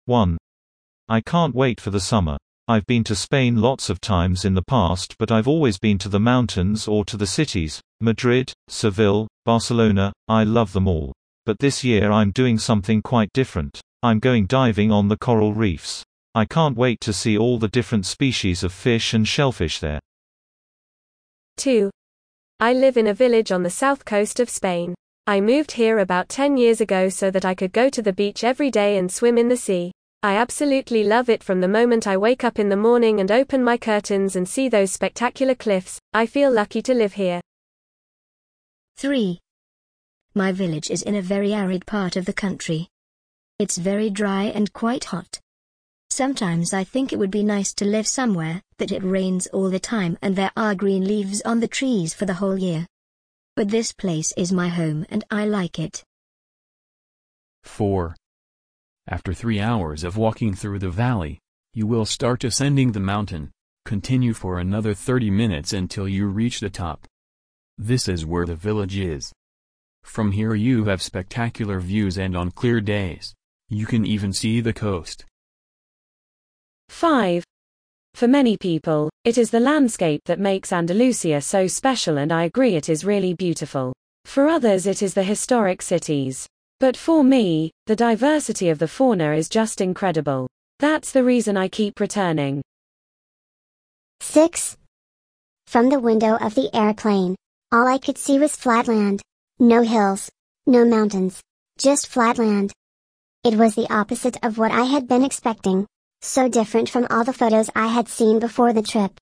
1. I can't wait for the summer. I've been to Spain lots of times in the past, but I've always been to the mountains or to the cities, Madrid, Seville, Barcelona. I love them all. But this year I'm doing something quite different. I'm going diving on the coral reefs. I can't wait to see all the different species of fish and shellfish there. 2. I live in a village on the south coast of Spain. I moved here about 10 years ago so that I could go to the beach every day and swim in the sea. I absolutely love it from the moment I wake up in the morning and open my curtains and see those spectacular cliffs. I feel lucky to live here. 3. My village is in a very arid part of the country. It's very dry and quite hot. Sometimes I think it would be nice to live somewhere that it rains all the time and there are green leaves on the trees for the whole year. But this place is my home and I like it. 4. After 3 hours of walking through the valley, you will start ascending the mountain. Continue for another 30 minutes until you reach the top. This is where the village is. From here you have spectacular views, and on clear days, you can even see the coast. 5. For many people, it is the landscape that makes Andalusia so special, and I agree it is really beautiful. For others it is the historic cities. But for me, the diversity of the fauna is just incredible. That's the reason I keep returning. 6. From the window of the airplane, all I could see was flat land. No hills, no mountains, just flat land. It was the opposite of what I had been expecting, so different from all the photos I had seen before the trip.